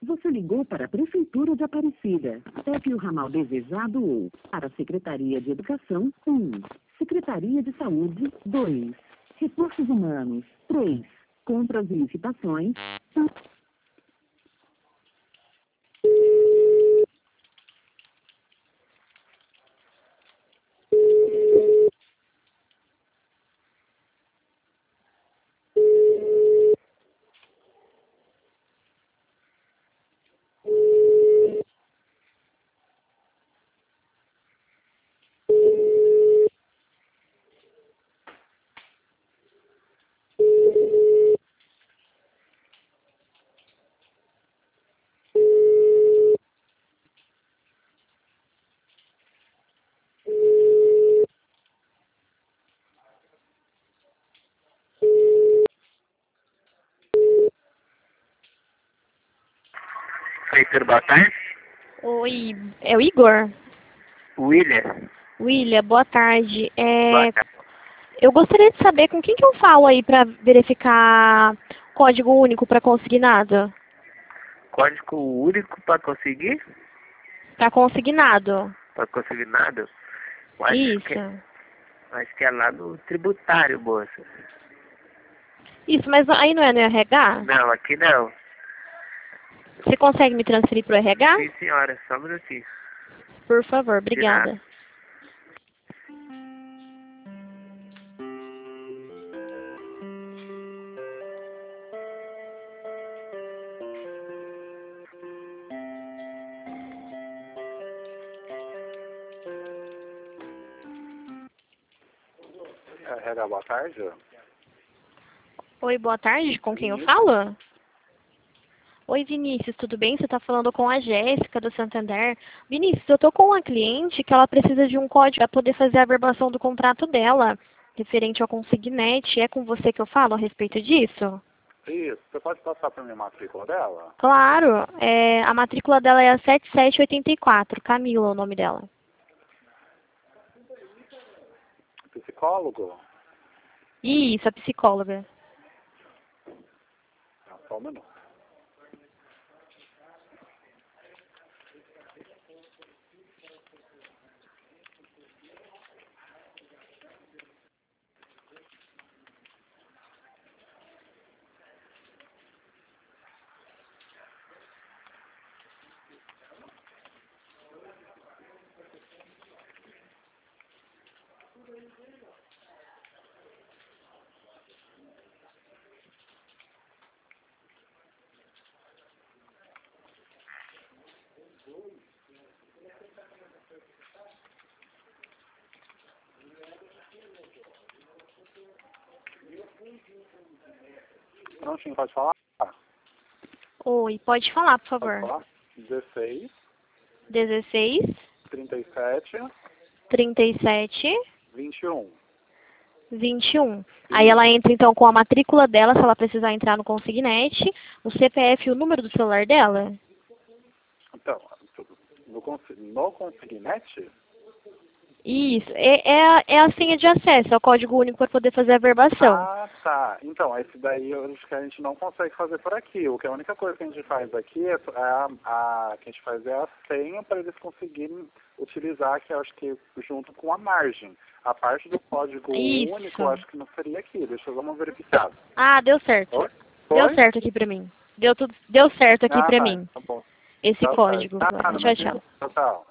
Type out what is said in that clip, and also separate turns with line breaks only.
Você ligou para a Prefeitura de Aparecida. Pegue o ramal desejado ou para a Secretaria de Educação, 1. Secretaria de Saúde, 2. Recursos Humanos, 3. Compras e licitações, 4.
Heitor, boa tarde.
Oi, é o Igor?
William.
William, boa tarde.
Boa tarde.
Eu gostaria de saber com quem que eu falo aí para verificar código único para consignado.
Código único para conseguir?
Para consignado.
Para conseguir nada?
Isso.
Acho que é lá no tributário, moça.
Isso, mas aí não é no RH?
Não, aqui não.
Você consegue me transferir para o RH?
Sim, senhora, só um minutinho.
Por favor,
De
obrigada.
nada.
RH, boa tarde.
Oi, boa tarde, com quem eu falo? Oi, Vinícius, tudo bem? Você está falando com a Jéssica do Santander. Vinícius, eu estou com uma cliente que ela precisa de um código para poder fazer a averbação do contrato dela, referente ao consignete. É com você que eu falo a respeito disso?
Isso, você pode passar para mim a matrícula dela?
Claro, a matrícula dela é a 7784, Camila é o nome dela.
Psicólogo?
Isso, a psicóloga.
Só um minuto. Prontinho, pode falar?
Oi, pode falar, por
Pode
favor.
falar? 16,
16,
37,
37,
21.
21. Aí ela entra então com a matrícula dela, se ela precisar entrar no consignete, o CPF e o número do celular dela.
Então, no consignete?
Isso, é a senha de acesso, é o código único para poder fazer a averbação.
Ah, tá. Então, esse daí eu acho que a gente não consegue fazer por aqui. A única coisa que a gente faz aqui que a gente faz é a senha para eles conseguirem utilizar, que eu acho que junto com a margem. A parte do código
Isso.
único, eu acho que não seria aqui. Deixa eu dar uma verificada.
Ah, deu certo.
Oi?
Deu certo aqui pra mim. Deu certo aqui pra
tá,
mim,
tá bom.
esse
Tá
código.
certo.
Tchau, tchau.
Tchau, tchau.